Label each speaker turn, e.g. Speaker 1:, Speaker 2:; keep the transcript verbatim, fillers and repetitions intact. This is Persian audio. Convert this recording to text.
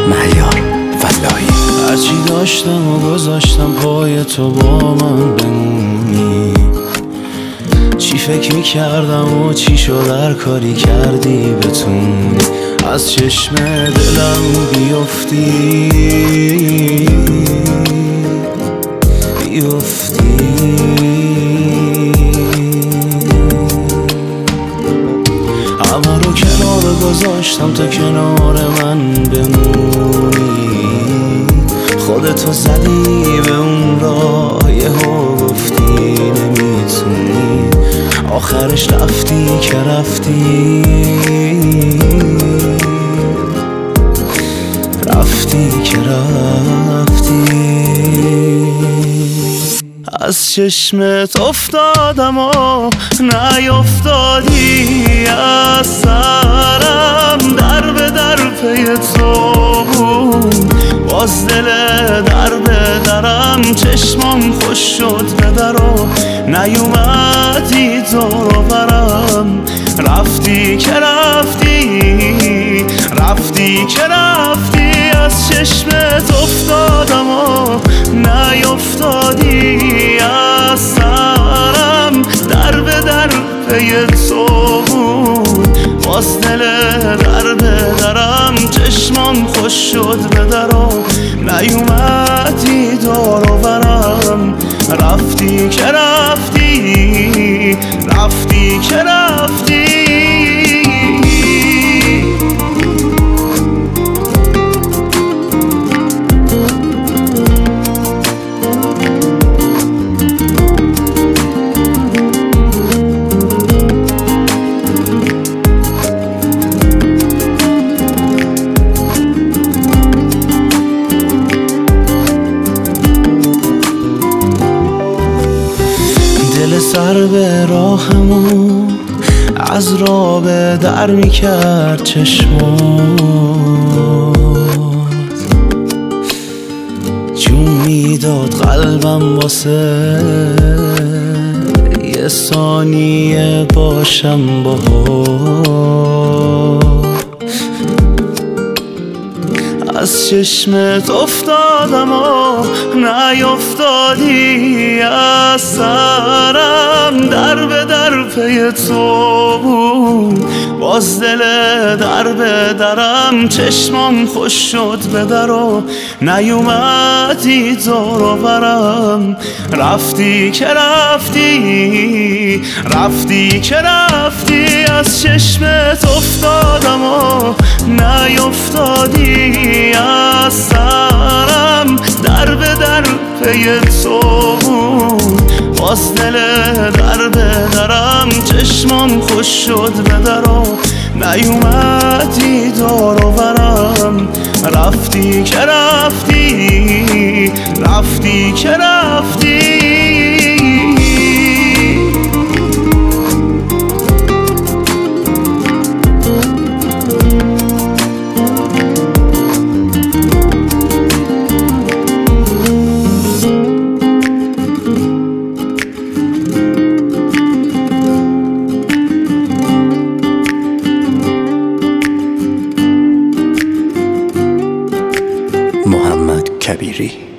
Speaker 1: مهیار فلاحی.
Speaker 2: هرچی داشتم و گذاشتم پای تو با من بمونی، چی فکر میکردم و چی شد هر کاری کردی بتونی از چشم دلم بیفتی بیفتی. همه رو کنار گذاشتم تا کنار من بمونی، خودتو زدی به اون راه یهو گفتی نمیتونی، آخرش رفتی که رفتی رفتی که رفتی. از چشمت افتادم و نیفتادی، از سرم در به در پی تو بود، باز دل در به درم چشمام خوش شد به در و نیومدی دور و برم. رفتی که رفتی رفتی که رفتی، از چشمت افتادم و نیفتادی، از سرم در به در پی تو بود، باز دل در به درم چشمام خوش شد به در و نیومدی دور و برم. رفتی که رفتی رفتی که رفتی. دل سر به راهمو از راه به در میکرد چشمات، جون میداد قلبم واسه یه ثانیه باشم باهات. از چشمت افتادم و نیفتادی، از سرم در به در پی تو بود، باز دل در به درم چشمام خوش شد به در و نیومدی دور و برم. رفتی که رفتی رفتی که رفتی، از چشمت افتادم و نیفتادی، از سرم در به در پی تو بود، باز دل در به درم چشمام خوش شد به در و نیومدی دور و برم. رفتی که رفتی رفتی که رفتی.
Speaker 1: محمد کبیری.